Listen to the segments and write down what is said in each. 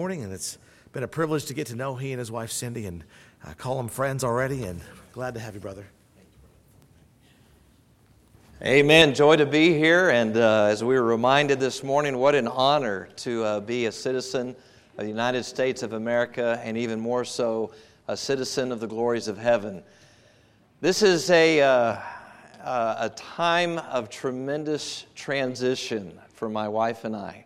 Morning, and it's been a privilege to get to know he and his wife Cindy, and call them friends already, and glad to have you, brother. Amen. Joy to be here, and as we were reminded this morning, what an honor to be a citizen of the United States of America, and even more so, a citizen of the glories of heaven. This is a time of tremendous transition for my wife and I.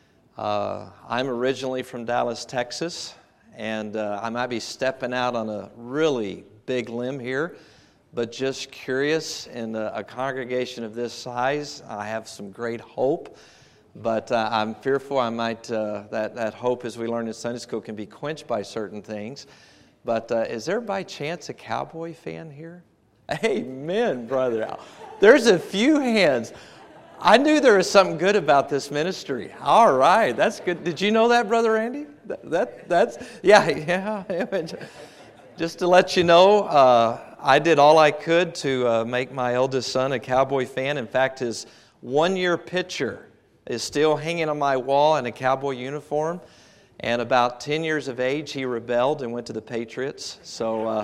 I'm originally from Dallas, Texas, and I might be stepping out on a really big limb here, but just curious. In a congregation of this size, I have some great hope, but I'm fearful I might, that hope, as we learned in Sunday school, can be quenched by certain things. But is there by chance a Cowboy fan here? Amen, Brother Al. There's a few hands. I knew there was something good about this ministry. All right, that's good. Did you know that, Brother Andy? That's yeah. Just to let you know, I did all I could to make my eldest son a Cowboy fan. In fact, his one-year picture is still hanging on my wall in a Cowboy uniform. And about 10 years of age, he rebelled and went to the Patriots. So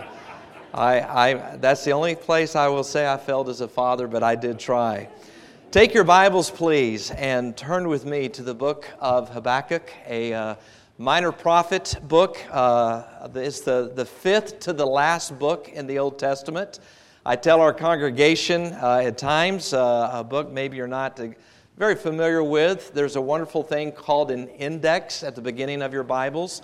that's the only place I will say I failed as a father, but I did try. Take your Bibles, please, and turn with me to the book of Habakkuk, a minor prophet book. It's the fifth to the last book in the Old Testament. I tell our congregation at times, a book maybe you're not very familiar with, there's a wonderful thing called an index at the beginning of your Bibles.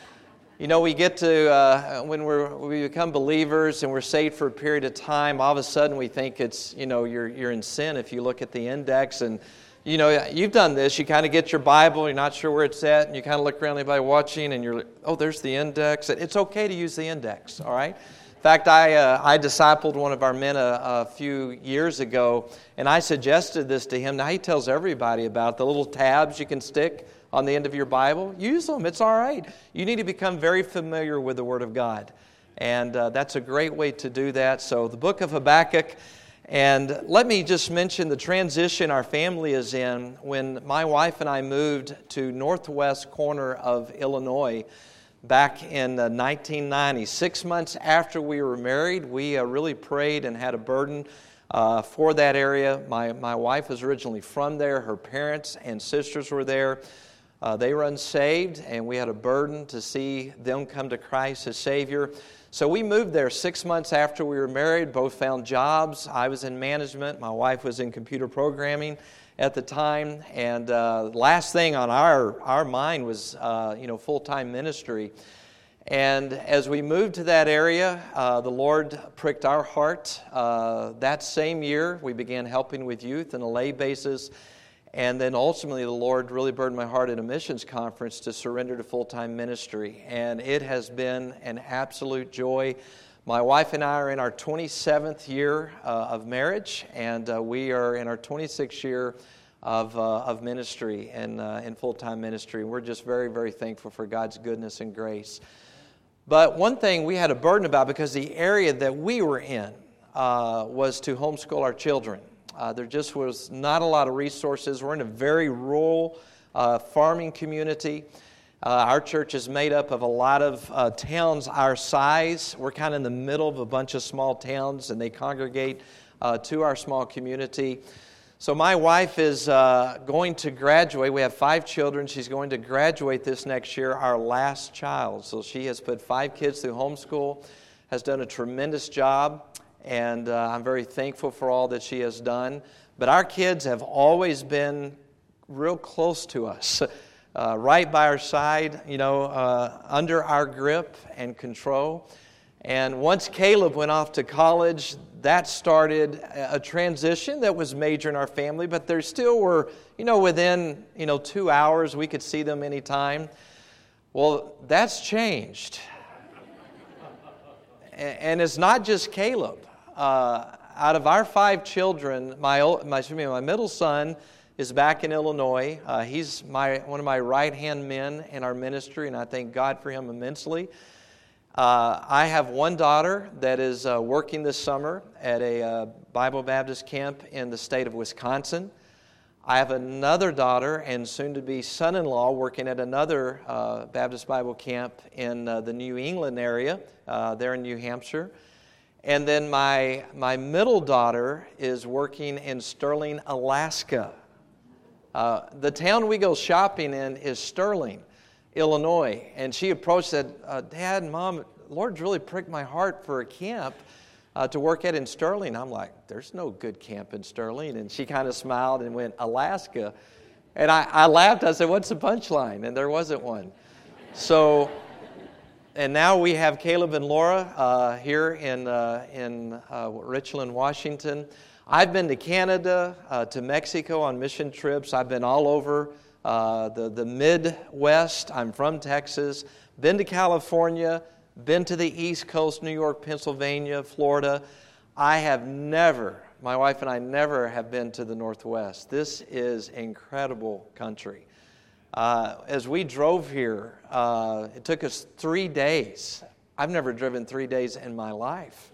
You know, we get to, when we become believers and we're saved for a period of time, all of a sudden we think it's, you're in sin if you look at the index. And, you've done this. You kind of get your Bible, you're not sure where it's at, and you kind of look around everybody watching, and you're like, oh, there's the index. It's okay to use the index, all right? In fact, I discipled one of our men a few years ago, and I suggested this to him. Now, he tells everybody about the little tabs you can stick on the end of your Bible. Use them. It's all right. You need to become very familiar with the Word of God. And that's a great way to do that. So the book of Habakkuk. And let me just mention the transition our family is in. When my wife and I moved to northwest corner of Illinois back in 1990, 6 months after we were married, we really prayed and had a burden for that area. My wife was originally from there. Her parents and sisters were there. They were unsaved, and we had a burden to see them come to Christ as Savior. So we moved there 6 months after we were married, both found jobs. I was in management. My wife was in computer programming at the time. And last thing on our mind was, full-time ministry. And as we moved to that area, the Lord pricked our heart. That same year, we began helping with youth on a lay basis. And then ultimately, the Lord really burdened my heart at a missions conference to surrender to full-time ministry. And it has been an absolute joy. My wife and I are in our 27th year of marriage, and we are in our 26th year of ministry and in full-time ministry. And we're just very, very thankful for God's goodness and grace. But one thing we had a burden about, because the area that we were in was to homeschool our children. There just was not a lot of resources. We're in a very rural farming community. Our church is made up of a lot of towns our size. We're kind of in the middle of a bunch of small towns, and they congregate to our small community. So my wife is going to graduate. We have 5 children. She's going to graduate this next year, our last child. So she has put 5 kids through homeschool, has done a tremendous job. And I'm very thankful for all that she has done. But our kids have always been real close to us, right by our side, under our grip and control. And once Caleb went off to college, that started a transition that was major in our family. But there still were, within, 2 hours, we could see them anytime. Well, that's changed. And it's not just Caleb. Out of our 5 children, my middle son is back in Illinois. He's one of my right-hand men in our ministry, and I thank God for him immensely. I have one daughter that is working this summer at a Bible Baptist camp in the state of Wisconsin. I have another daughter and soon-to-be son-in-law working at another Baptist Bible camp in the New England area, there in New Hampshire. And then my middle daughter is working in Sterling, Alaska. The town we go shopping in is Sterling, Illinois. And she approached and said, Dad and Mom, Lord's really pricked my heart for a camp to work at in Sterling. I'm like, there's no good camp in Sterling. And she kind of smiled and went, Alaska. And I laughed. I said, what's the punchline? And there wasn't one. So, and now we have Caleb and Laura here in Richland, Washington. I've been to Canada, to Mexico on mission trips. I've been all over the Midwest. I'm from Texas. Been to California. Been to the East Coast, New York, Pennsylvania, Florida. I have never, my wife and I never have been to the Northwest. This is incredible country. As we drove here, it took us 3 days. I've never driven 3 days in my life.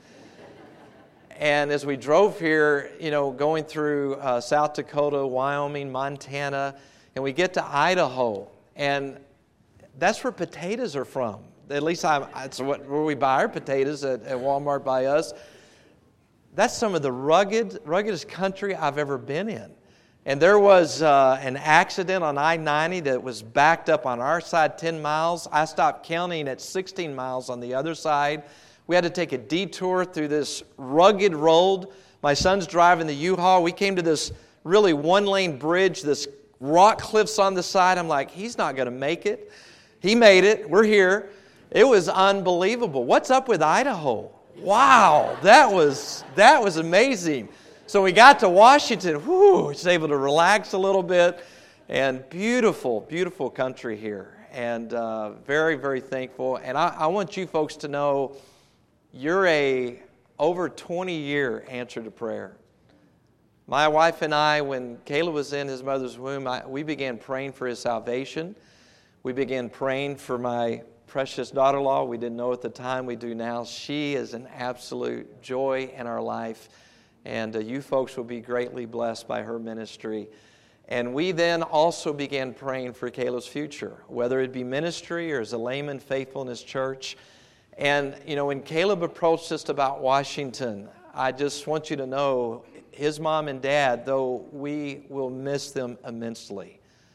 And as we drove here, going through South Dakota, Wyoming, Montana, and we get to Idaho, and that's where potatoes are from. At least it's where we buy our potatoes at Walmart by us. That's some of the ruggedest country I've ever been in. And there was an accident on I-90 that was backed up on our side 10 miles. I stopped counting at 16 miles on the other side. We had to take a detour through this rugged road. My son's driving the U-Haul. We came to this really one-lane bridge, this rock cliffs on the side. I'm like, he's not going to make it. He made it. We're here. It was unbelievable. What's up with Idaho? Wow, that was amazing. So we got to Washington. Was able to relax a little bit. And beautiful, beautiful country here. And very, very thankful. And I want you folks to know you're a over 20-year answer to prayer. My wife and I, when Caleb was in his mother's womb, we began praying for his salvation. We began praying for my precious daughter-in-law. We didn't know at the time. We do now. She is an absolute joy in our life. And you folks will be greatly blessed by her ministry. And we then also began praying for Caleb's future, whether it be ministry or as a layman faithful in his church. And, when Caleb approached us about Washington, I just want you to know his mom and dad, though we will miss them immensely.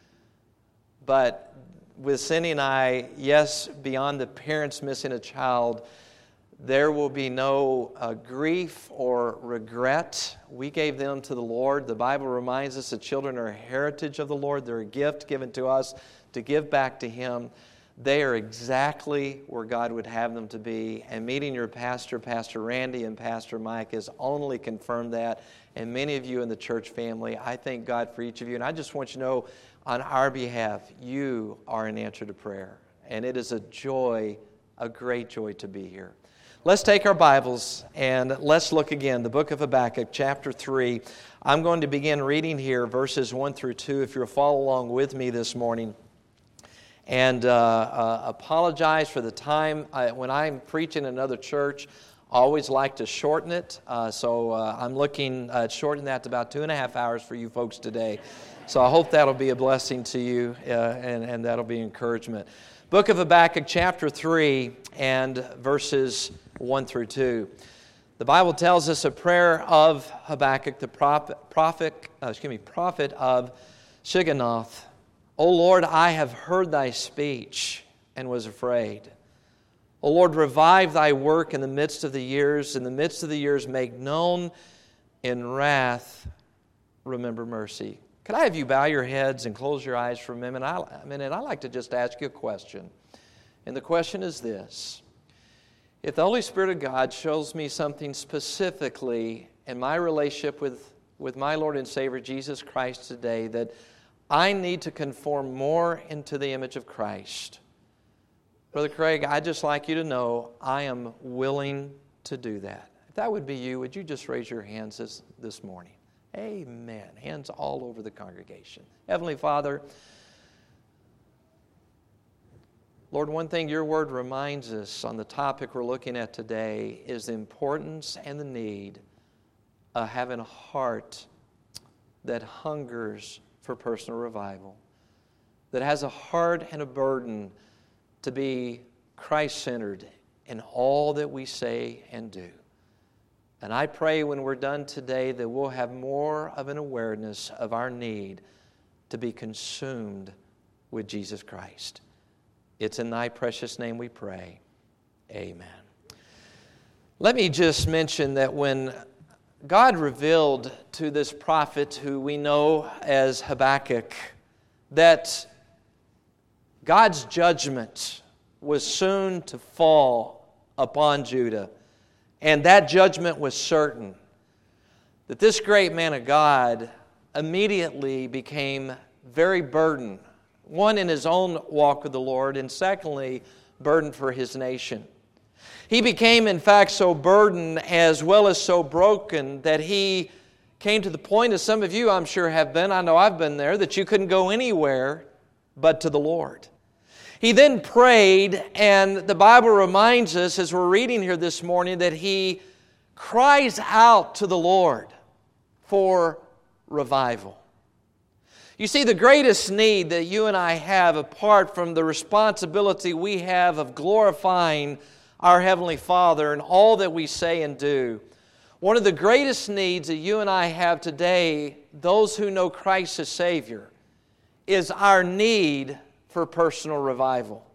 But with Cindy and I, yes, beyond the parents missing a child, there will be no grief or regret. We gave them to the Lord. The Bible reminds us that children are a heritage of the Lord. They're a gift given to us to give back to Him. They are exactly where God would have them to be. And meeting your pastor, Pastor Randy and Pastor Mike, has only confirmed that. And many of you in the church family, I thank God for each of you. And I just want you to know, on our behalf, you are an answer to prayer. And it is a joy, a great joy to be here. Let's take our Bibles and let's look again. The book of Habakkuk, chapter 3. I'm going to begin reading here, verses 1 through 2, if you'll follow along with me this morning. And apologize for the time. When I'm preaching in another church, I always like to shorten it. So I'm looking at shortening that to about 2.5 hours for you folks today. So I hope that'll be a blessing to you and that'll be encouragement. Book of Habakkuk, chapter 3, and verses 1 through 2. The Bible tells us a prayer of Habakkuk, the prophet of Shigionoth. O Lord, I have heard thy speech and was afraid. O Lord, revive thy work in the midst of the years. In the midst of the years, make known in wrath, remember mercy. Could I have you bow your heads and close your eyes for a minute? I'd like to just ask you a question. And the question is this. If the Holy Spirit of God shows me something specifically in my relationship with my Lord and Savior Jesus Christ today that I need to conform more into the image of Christ, Brother Craig, I'd just like you to know I am willing to do that. If that would be you, would you just raise your hands this morning? Amen. Hands all over the congregation. Heavenly Father, Lord, one thing your word reminds us on the topic we're looking at today is the importance and the need of having a heart that hungers for personal revival, that has a heart and a burden to be Christ-centered in all that we say and do. And I pray when we're done today that we'll have more of an awareness of our need to be consumed with Jesus Christ. It's in Thy precious name we pray. Amen. Let me just mention that when God revealed to this prophet who we know as Habakkuk that God's judgment was soon to fall upon Judah, and that judgment was certain, that this great man of God immediately became very burdened, one in his own walk with the Lord, and secondly, burdened for his nation. He became, in fact, so burdened as well as so broken that he came to the point, as some of you I'm sure have been, I know I've been there, that you couldn't go anywhere but to the Lord. He then prayed, and the Bible reminds us as we're reading here this morning that he cries out to the Lord for revival. You see, the greatest need that you and I have, apart from the responsibility we have of glorifying our Heavenly Father in all that we say and do, one of the greatest needs that you and I have today, those who know Christ as Savior, is our need for personal revival.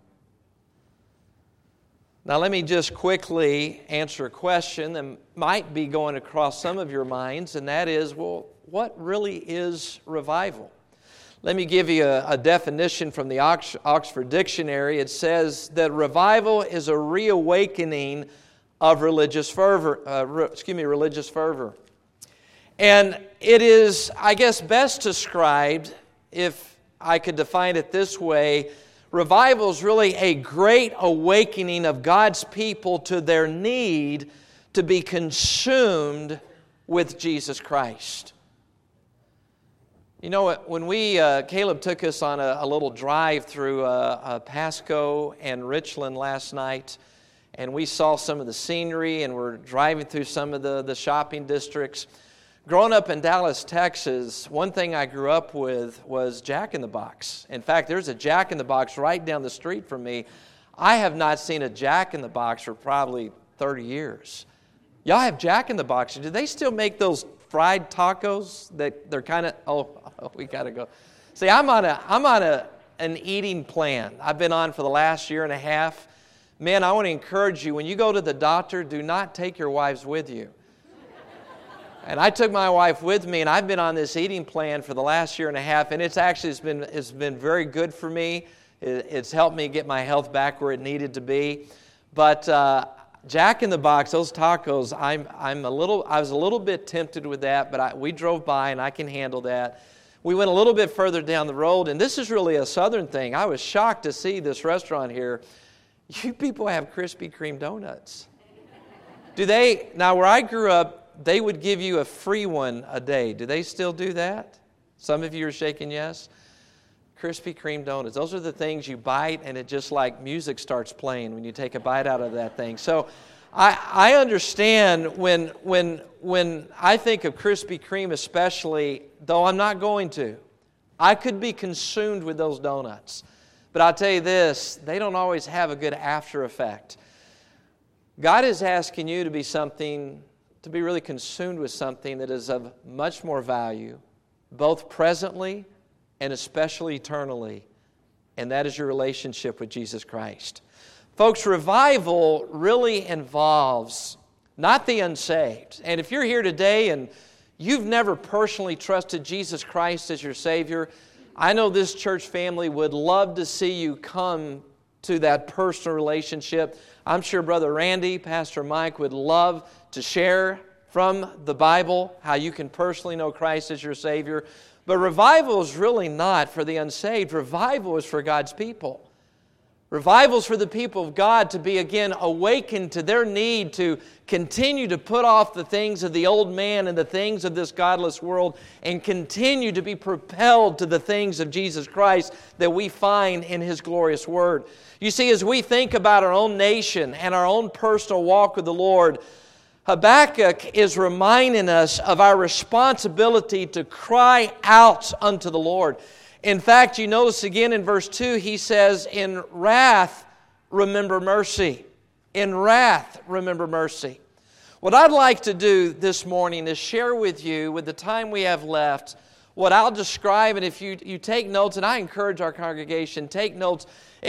Now let me just quickly answer a question that might be going across some of your minds, and that is, well, what really is revival? Let me give you a definition from the Oxford Dictionary. It says that revival is a reawakening of religious fervor. And it is, I guess, best described, if I could define it this way, revival is really a great awakening of God's people to their need to be consumed with Jesus Christ. You know, when Caleb took us on a little drive through Pasco and Richland last night, and we saw some of the scenery, and we're driving through some of the shopping districts. Growing up in Dallas, Texas, one thing I grew up with was Jack in the Box. In fact, there's a Jack in the Box right down the street from me. I have not seen a Jack in the Box for probably 30 years. Y'all have Jack in the Box. Do they still make those fried tacos that they're kind of, oh, we got to go. See, I'm on an eating plan. I've been on for the last year and a half. Man, I want to encourage you, when you go to the doctor, do not take your wives with you. And I took my wife with me, and I've been on this eating plan for the last year and a half, and it's been very good for me. It's helped me get my health back where it needed to be. But Jack in the Box, those tacos, I was a little bit tempted with that, but we drove by, and I can handle that. We went a little bit further down the road, and this is really a southern thing. I was shocked to see this restaurant here. You people have Krispy Kreme donuts. Do they? Now, where I grew up, they would give you a free one a day. Do they still do that? Some of you are shaking yes. Krispy Kreme donuts. Those are the things you bite, and it just like music starts playing when you take a bite out of that thing. So I understand when I think of Krispy Kreme especially, though I'm not going to. I could be consumed with those donuts. But I'll tell you this, they don't always have a good after effect. God is asking you to be really consumed with something that is of much more value, both presently and especially eternally, and that is your relationship with Jesus Christ. Folks, revival really involves not the unsaved. And if you're here today and you've never personally trusted Jesus Christ as your Savior, I know this church family would love to see you come to that personal relationship. I'm sure Brother Randy, Pastor Mike would love to share from the Bible how you can personally know Christ as your Savior. But revival is really not for the unsaved. Revival is for God's people. Revival is for the people of God to be again awakened to their need to continue to put off the things of the old man and the things of this godless world and continue to be propelled to the things of Jesus Christ that we find in His glorious Word. You see, as we think about our own nation and our own personal walk with the Lord, Habakkuk is reminding us of our responsibility to cry out unto the Lord. In fact, you notice again in verse 2, he says, in wrath, remember mercy. In wrath, remember mercy. What I'd like to do this morning is share with you, with the time we have left, what I'll describe, and if you take notes, and I encourage our congregation, take notes.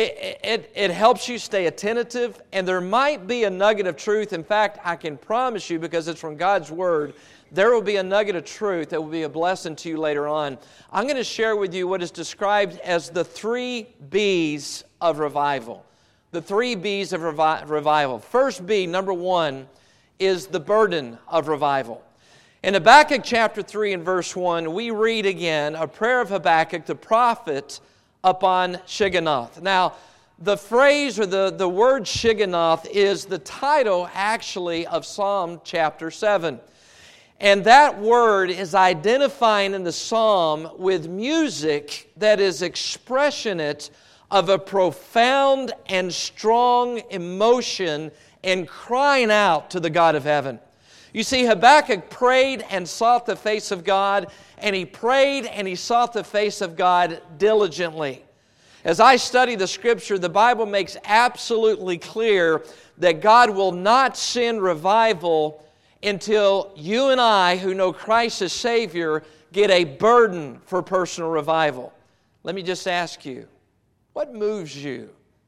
It helps you stay attentive, and there might be a nugget of truth. In fact, I can promise you, because it's from God's Word, there will be a nugget of truth that will be a blessing to you later on. I'm going to share with you what is described as the 3 B's of revival. The 3 B's of revival. First B, number 1, is the burden of revival. In Habakkuk chapter 3 and verse 1, we read again a prayer of Habakkuk, the prophet, upon Shigionoth. Now, the phrase or the word Shigionoth is the title actually of Psalm chapter 7. And that word is identifying in the psalm with music that is expressionate of a profound and strong emotion and crying out to the God of heaven. You see, Habakkuk prayed and sought the face of God, and he prayed and he sought the face of God diligently. As I study the Scripture, the Bible makes absolutely clear that God will not send revival until you and I, who know Christ as Savior, get a burden for personal revival. Let me just ask you, what moves you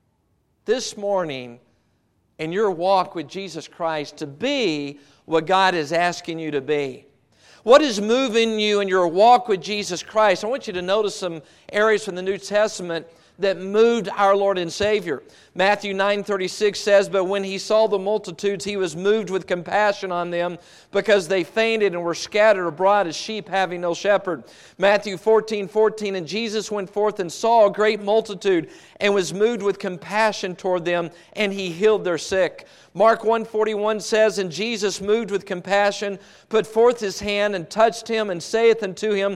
this morning in your walk with Jesus Christ to be what God is asking you to be? What is moving you in your walk with Jesus Christ? I want you to notice some areas from the New Testament that moved our Lord and Savior. Matthew 9:36 says, "But when he saw the multitudes, he was moved with compassion on them, because they fainted and were scattered abroad as sheep having no shepherd." Matthew 14:14, "And Jesus went forth and saw a great multitude, and was moved with compassion toward them, and he healed their sick." Mark 1:41 says, "And Jesus, moved with compassion, put forth his hand, and touched him, and saith unto him,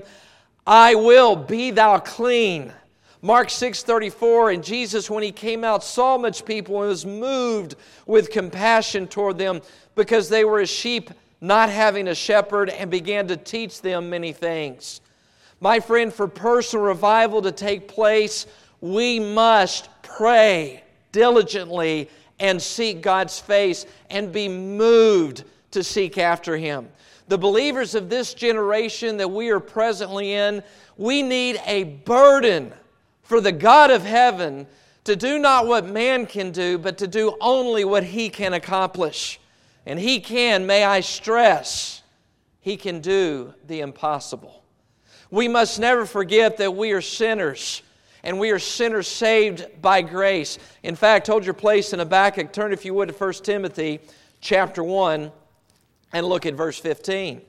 I will, be thou clean." Mark 6:34, "And Jesus, when he came out, saw much people, and was moved with compassion toward them, because they were as sheep not having a shepherd, and began to teach them many things." My friend, for personal revival to take place, we must pray diligently and seek God's face and be moved to seek after Him. The believers of this generation that we are presently in, we need a burden for the God of heaven to do not what man can do, but to do only what He can accomplish. And He can, may I stress, He can do the impossible. We must never forget that we are sinners, and we are sinners saved by grace. In fact, hold your place in Habakkuk. Turn, if you would, to 1 Timothy chapter 1 and look at verse 15.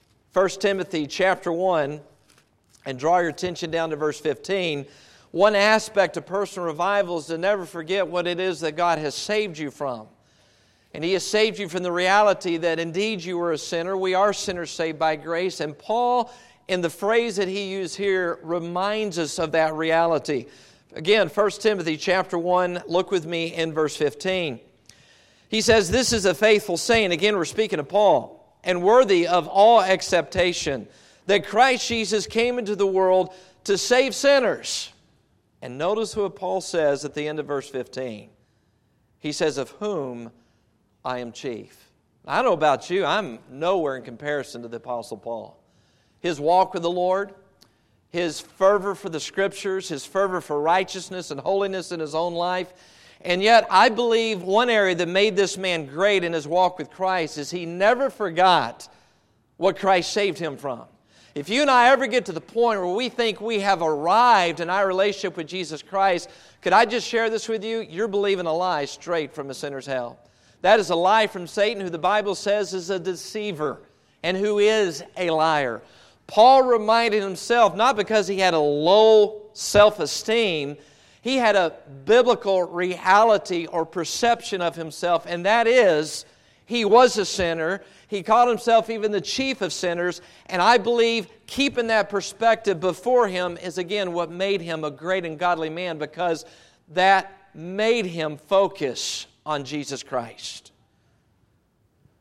1 Timothy chapter 1, and draw your attention down to verse 15. One aspect of personal revival is to never forget what it is that God has saved you from. And He has saved you from the reality that indeed you were a sinner. We are sinners saved by grace. And Paul, in the phrase that he used here, reminds us of that reality. Again, 1 Timothy chapter 1, look with me in verse 15. He says, "This is a faithful saying," again we're speaking of Paul, "and worthy of all acceptation, that Christ Jesus came into the world to save sinners." And notice what Paul says at the end of verse 15. He says, "Of whom I am chief." I don't know about you, I'm nowhere in comparison to the Apostle Paul. His walk with the Lord, his fervor for the Scriptures, his fervor for righteousness and holiness in his own life. And yet, I believe one area that made this man great in his walk with Christ is he never forgot what Christ saved him from. If you and I ever get to the point where we think we have arrived in our relationship with Jesus Christ, could I just share this with you? You're believing a lie straight from a sinner's hell. That is a lie from Satan, who the Bible says is a deceiver and who is a liar. Paul reminded himself, not because he had a low self-esteem, he had a biblical reality or perception of himself, and that is, he was a sinner. He called himself even the chief of sinners, and I believe keeping that perspective before him is again what made him a great and godly man, because that made him focus on Jesus Christ.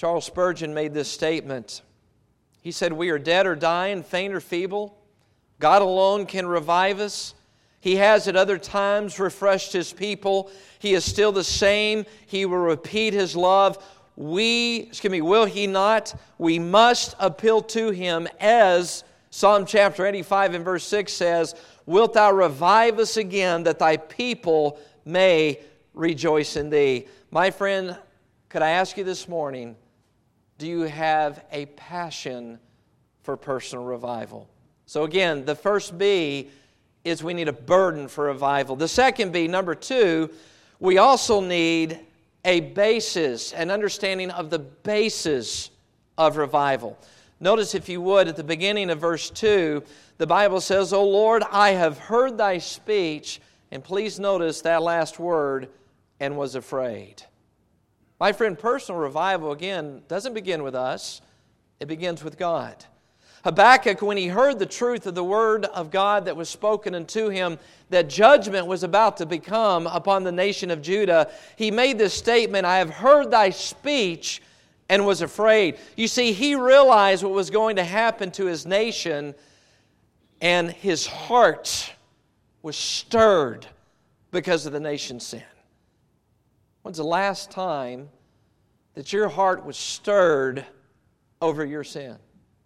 Charles Spurgeon made this statement. He said, "We are dead or dying, faint or feeble. God alone can revive us. He has at other times refreshed His people. He is still the same. He will repeat His love. Will He not? We must appeal to Him, as Psalm chapter 85 and verse 6 says, Wilt Thou revive us again, that Thy people may rejoice in Thee." My friend, could I ask you this morning, do you have a passion for personal revival? So again, the first B is we need a burden for revival. The second B, number 2, we also need a basis, an understanding of the basis of revival. Notice, if you would, at the beginning of verse 2, the Bible says, "O Lord, I have heard Thy speech," and please notice that last word, "and was afraid." My friend, personal revival, again, doesn't begin with us. It begins with God. Habakkuk, when he heard the truth of the word of God that was spoken unto him, that judgment was about to become upon the nation of Judah, he made this statement, "I have heard Thy speech and was afraid." You see, he realized what was going to happen to his nation, and his heart was stirred because of the nation's sin. When's the last time that your heart was stirred over your sin?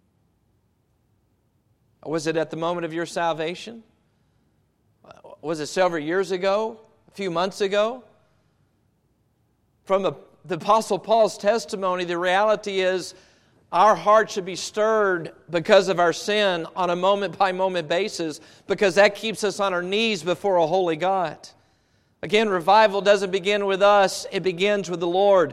Was it at the moment of your salvation? Was it several years ago? A few months ago? From the Apostle Paul's testimony, the reality is our heart should be stirred because of our sin on a moment-by-moment basis, because that keeps us on our knees before a holy God. Again, revival doesn't begin with us, it begins with the Lord.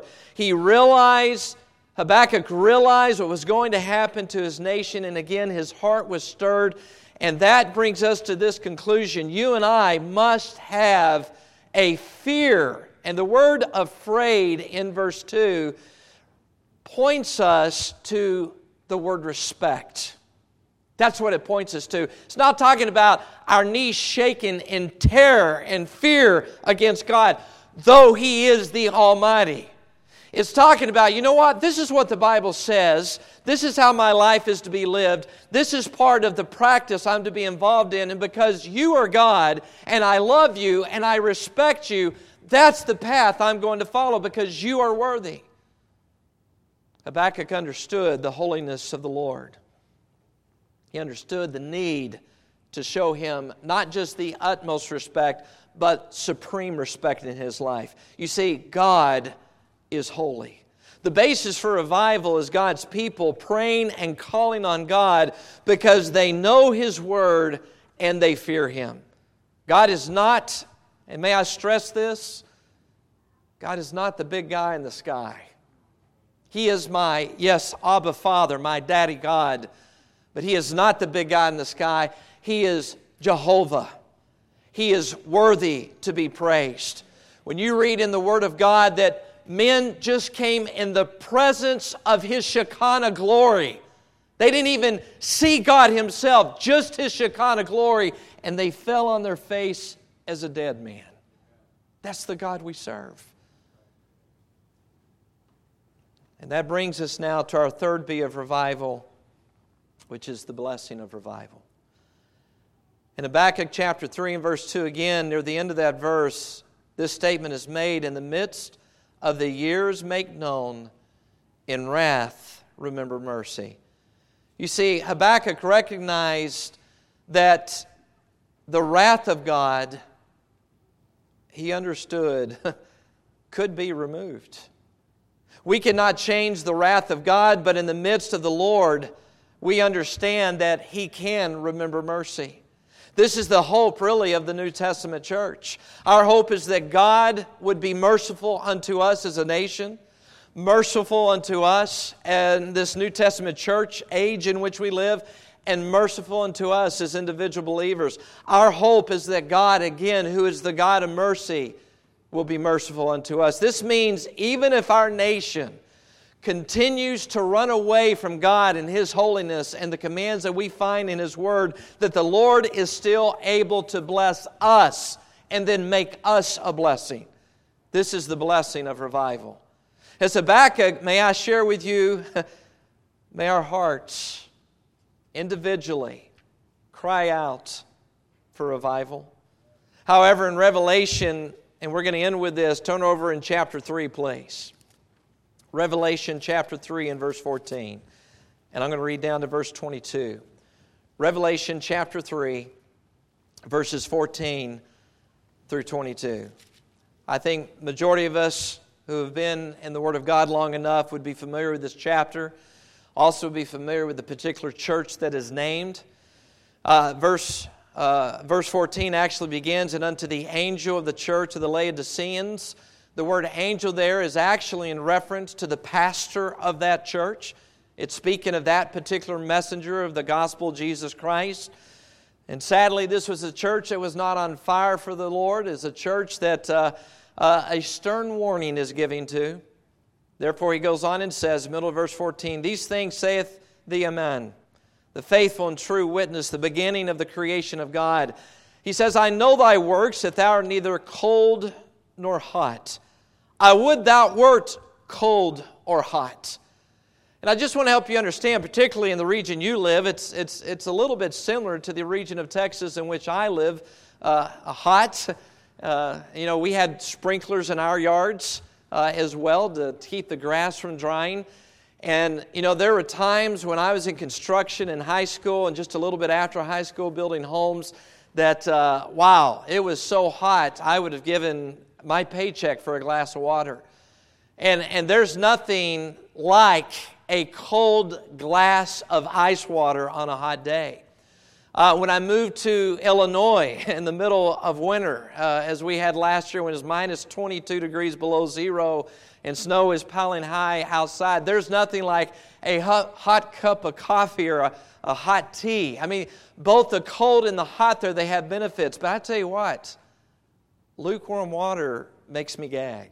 Habakkuk realized what was going to happen to his nation, and again, his heart was stirred. And that brings us to this conclusion. You and I must have a fear. And the word "afraid" in verse 2 points us to the word respect. That's what it points us to. It's not talking about our knees shaking in terror and fear against God, though He is the Almighty. It's talking about, you know what? This is what the Bible says. This is how my life is to be lived. This is part of the practice I'm to be involved in. And because You are God, and I love You, and I respect You, that's the path I'm going to follow, because You are worthy. Habakkuk understood the holiness of the Lord. He understood the need to show Him not just the utmost respect, but supreme respect in his life. You see, God is holy. The basis for revival is God's people praying and calling on God because they know His Word and they fear Him. God is not, and may I stress this, God is not the big guy in the sky. He is my, yes, Abba Father, my daddy God, but He is not the big guy in the sky. He is Jehovah. He is worthy to be praised. When you read in the Word of God that men just came in the presence of His Shekinah glory. They didn't even see God Himself, just His Shekinah glory, and they fell on their face as a dead man. That's the God we serve. And that brings us now to our third B of revival, which is the blessing of revival. In Habakkuk chapter 3 and verse 2 again, near the end of that verse, this statement is made, "In the midst of the years make known, in wrath remember mercy." You see, Habakkuk recognized that the wrath of God, he understood, could be removed. We cannot change the wrath of God, but in the midst of the Lord, we understand that He can remember mercy. This is the hope, really, of the New Testament church. Our hope is that God would be merciful unto us as a nation, merciful unto us and this New Testament church age in which we live, and merciful unto us as individual believers. Our hope is that God, again, who is the God of mercy, will be merciful unto us. This means even if our nation continues to run away from God and His holiness and the commands that we find in His Word, that the Lord is still able to bless us and then make us a blessing. This is the blessing of revival. As Habakkuk, may I share with you, may our hearts individually cry out for revival. However, in Revelation, and we're going to end with this, turn over in chapter 3, please. Revelation chapter 3 and verse 14. And I'm going to read down to verse 22. Revelation chapter 3, verses 14 through 22. I think majority of us who have been in the Word of God long enough would be familiar with this chapter. Also be familiar with the particular church that is named. Verse 14 actually begins, and unto the angel of the church of the Laodiceans. The word angel there is actually in reference to the pastor of that church. It's speaking of that particular messenger of the gospel, Jesus Christ. And sadly, this was a church that was not on fire for the Lord. It's a church that a stern warning is given to. Therefore, he goes on and says, middle of verse 14, These things saith the Amen, the faithful and true witness, the beginning of the creation of God. He says, I know thy works, that thou art neither cold nor hot. I would thou wert cold or hot. And I just want to help you understand, particularly in the region you live, it's a little bit similar to the region of Texas in which I live, hot. We had sprinklers in our yards as well to keep the grass from drying. And, there were times when I was in construction in high school and just a little bit after high school building homes that, it was so hot, I would have given my paycheck for a glass of water. And there's nothing like a cold glass of ice water on a hot day. When I moved to Illinois in the middle of winter, as we had last year when it was minus 22 degrees below zero and snow is piling high outside, there's nothing like a hot cup of coffee or a hot tea. I mean, both the cold and the hot there, they have benefits. But I tell you what, lukewarm water makes me gag.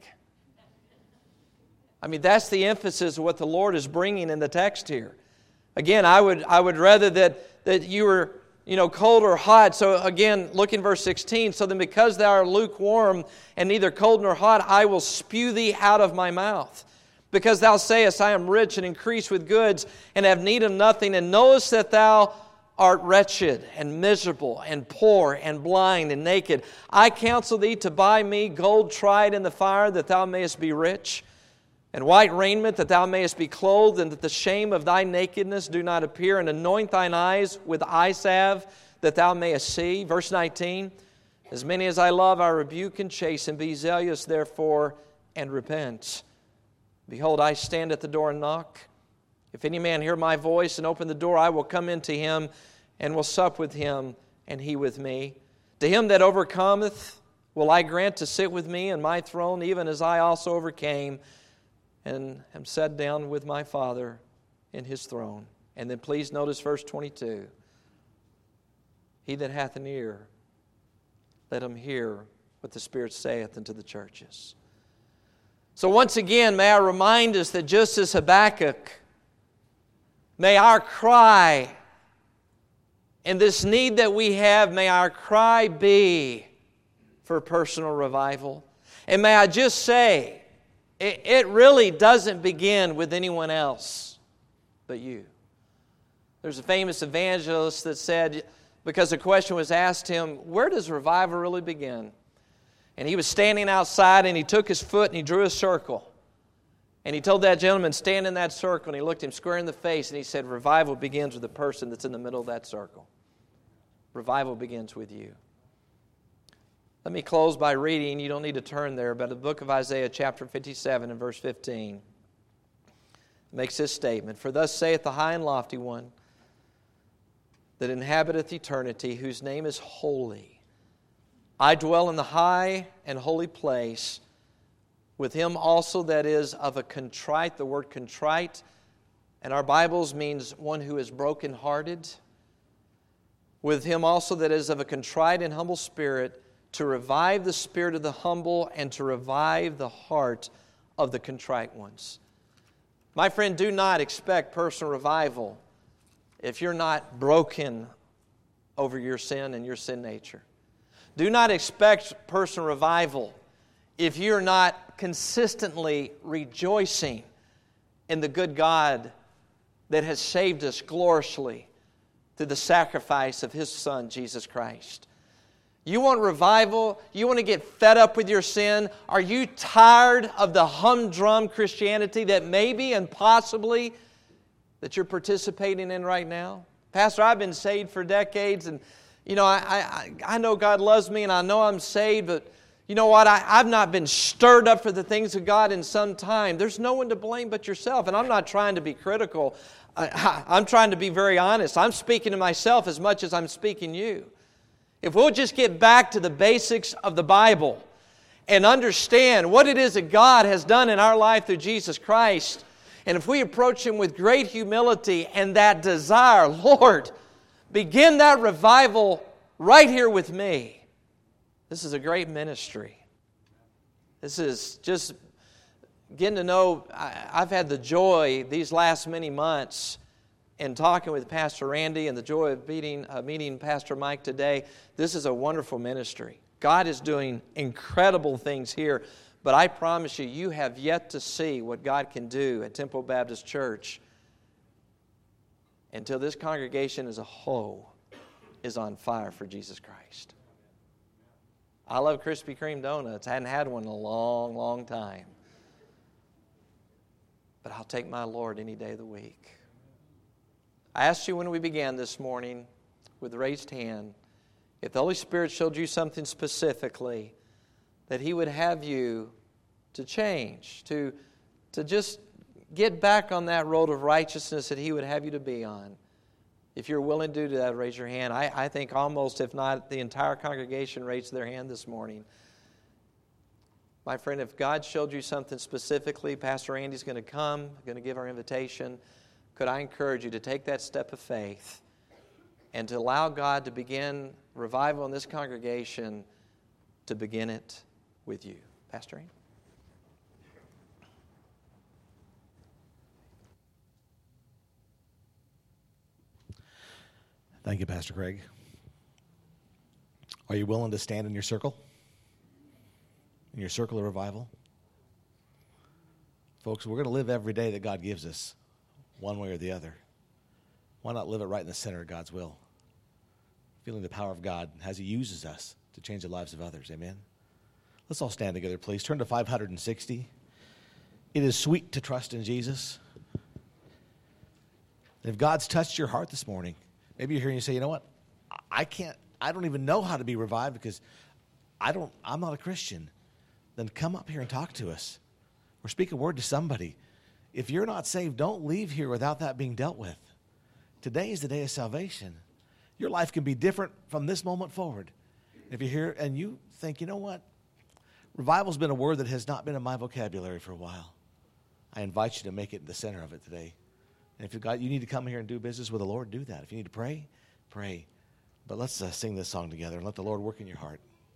I mean, that's the emphasis of what the Lord is bringing in the text here. Again, I would rather that you were, cold or hot. So again, look in verse 16. So then because thou art lukewarm and neither cold nor hot, I will spew thee out of my mouth. Because thou sayest, I am rich and increase with goods and have need of nothing, and knowest that thou art wretched and miserable and poor and blind and naked. I counsel thee to buy me gold tried in the fire, that thou mayest be rich, and white raiment, that thou mayest be clothed, and that the shame of thy nakedness do not appear, and anoint thine eyes with eye salve, that thou mayest see. Verse 19, As many as I love, I rebuke and chasten. Be zealous, therefore, and repent. Behold, I stand at the door and knock. If any man hear my voice and open the door, I will come into him, and will sup with him, and he with me. To him that overcometh will I grant to sit with me in my throne, even as I also overcame, and am set down with my Father in his throne. And then please notice verse 22. He that hath an ear, let him hear what the Spirit saith unto the churches. So once again, may I remind us that just as Habakkuk, may our cry and this need that we have, may our cry be for personal revival. And may I just say, it really doesn't begin with anyone else but you. There's a famous evangelist that said, because a question was asked him, where does revival really begin? And he was standing outside and he took his foot and he drew a circle. And he told that gentleman, stand in that circle. And he looked him square in the face and he said, revival begins with the person that's in the middle of that circle. Revival begins with you. Let me close by reading, you don't need to turn there, but the book of Isaiah chapter 57 and verse 15 makes this statement. For thus saith the high and lofty one that inhabiteth eternity, whose name is holy. I dwell in the high and holy place, with him also that is of a contrite, the word contrite, and our Bibles means one who is brokenhearted. With him also that is of a contrite and humble spirit, to revive the spirit of the humble and to revive the heart of the contrite ones. My friend, do not expect personal revival if you're not broken over your sin and your sin nature. Do not expect personal revival if you're not consistently rejoicing in the good God that has saved us gloriously through the sacrifice of His Son, Jesus Christ. You want revival? You want to get fed up with your sin? Are you tired of the humdrum Christianity that maybe and possibly that you're participating in right now? Pastor, I've been saved for decades, and I know God loves me, and I know I'm saved, but you know what? I've not been stirred up for the things of God in some time. There's no one to blame but yourself, and I'm not trying to be critical. I'm trying to be very honest. I'm speaking to myself as much as I'm speaking to you. If we'll just get back to the basics of the Bible and understand what it is that God has done in our life through Jesus Christ, and if we approach Him with great humility and that desire, Lord, begin that revival right here with me. This is a great ministry. This is just getting to know. I've had the joy these last many months in talking with Pastor Randy and the joy of meeting Pastor Mike today. This is a wonderful ministry. God is doing incredible things here, but I promise you, you have yet to see what God can do at Temple Baptist Church until this congregation as a whole is on fire for Jesus Christ. I love Krispy Kreme donuts. I hadn't had one in a long, long time. But I'll take my Lord any day of the week. I asked you when we began this morning with raised hand, if the Holy Spirit showed you something specifically that He would have you to change, to just get back on that road of righteousness that He would have you to be on. If you're willing to do that, raise your hand. I think almost, if not the entire congregation, raised their hand this morning. My friend, if God showed you something specifically, Pastor Andy's going to come, going to give our invitation. Could I encourage you to take that step of faith and to allow God to begin revival in this congregation, to begin it with you? Pastor Andy? Thank you, Pastor Craig. Are you willing to stand in your circle? In your circle of revival? Folks, we're going to live every day that God gives us, one way or the other. Why not live it right in the center of God's will? Feeling the power of God as He uses us to change the lives of others. Amen? Let's all stand together, please. Turn to 560. It is sweet to trust in Jesus. If God's touched your heart this morning, maybe you're here and you say, you know what? I don't even know how to be revived because I'm not a Christian. Then come up here and talk to us. Or speak a word to somebody. If you're not saved, don't leave here without that being dealt with. Today is the day of salvation. Your life can be different from this moment forward. If you're here and you think, you know what? Revival's been a word that has not been in my vocabulary for a while. I invite you to make it the center of it today. And if you need to come here and do business with the Lord, do that. If you need to pray, pray. But let's sing this song together and let the Lord work in your heart.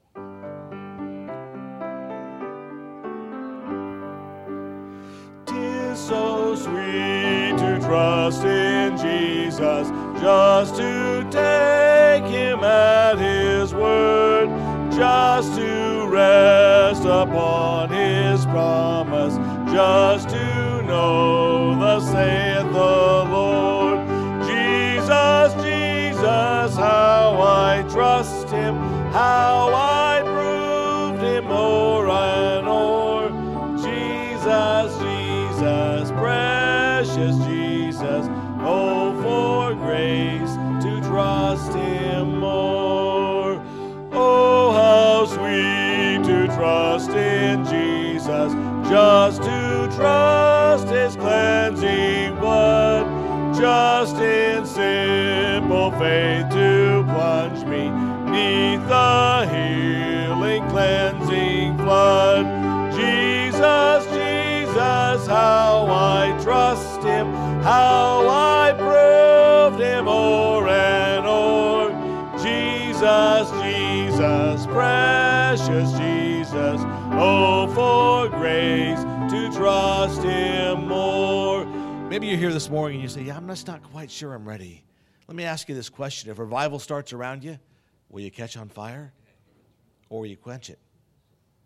So sweet to trust in Jesus, just to take Him at His word, just to rest upon His promise, just to know thus saith the Lord. Jesus, Jesus, how I trust Him, how I proved Him o'er and o'er. Jesus, Jesus, precious Jesus, oh, for grace to trust Him more. Oh, how sweet to trust in Jesus, just to trust His cleansing blood, just in simple faith to plunge me 'neath the healing, cleansing flood. Jesus, Jesus, how I trust Him, how I proved Him o'er and o'er. Jesus, Jesus, precious Jesus, oh, for grace to trust Him more. Maybe you're here this morning and you say, yeah, I'm just not quite sure I'm ready. Let me ask you this question. If revival starts around you, will you catch on fire or will you quench it?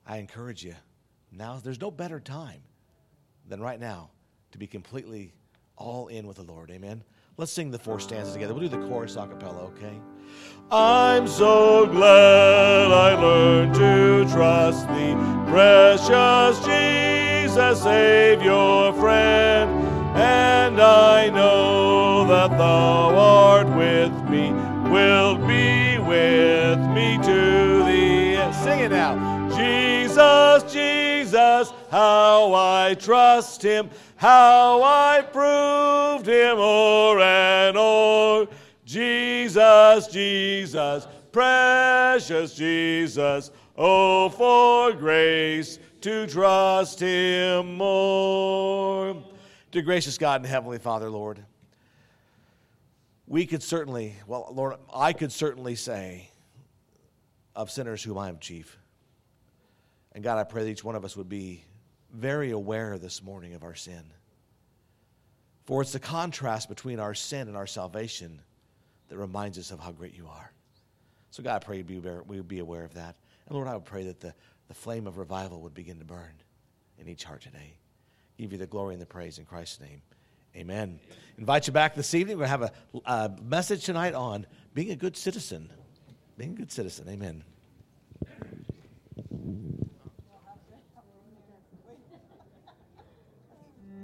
I encourage you, now there's no better time than right now to be completely all in with the Lord. Amen. Let's sing the 4 stanzas together. We'll do the chorus a cappella, okay? I'm so glad I learned to trust thee, precious Jesus, Savior, friend. And I know that thou art with me, wilt be with me to the end. Sing it now. Jesus, Jesus, how I trust him, how I proved him o'er and o'er. Jesus, Jesus, precious Jesus, oh, for grace to trust him more. Dear gracious God and Heavenly Father, Lord, we could certainly, well, Lord, I could certainly say of sinners whom I am chief. And God, I pray that each one of us would be very aware this morning of our sin. For it's the contrast between our sin and our salvation that reminds us of how great you are. So God, I pray we would be aware of that. And Lord, I would pray that the flame of revival would begin to burn in each heart today. Give you the glory and the praise in Christ's name. Amen. Invite you back this evening. We're going to have a message tonight on being a good citizen. Being a good citizen. Amen.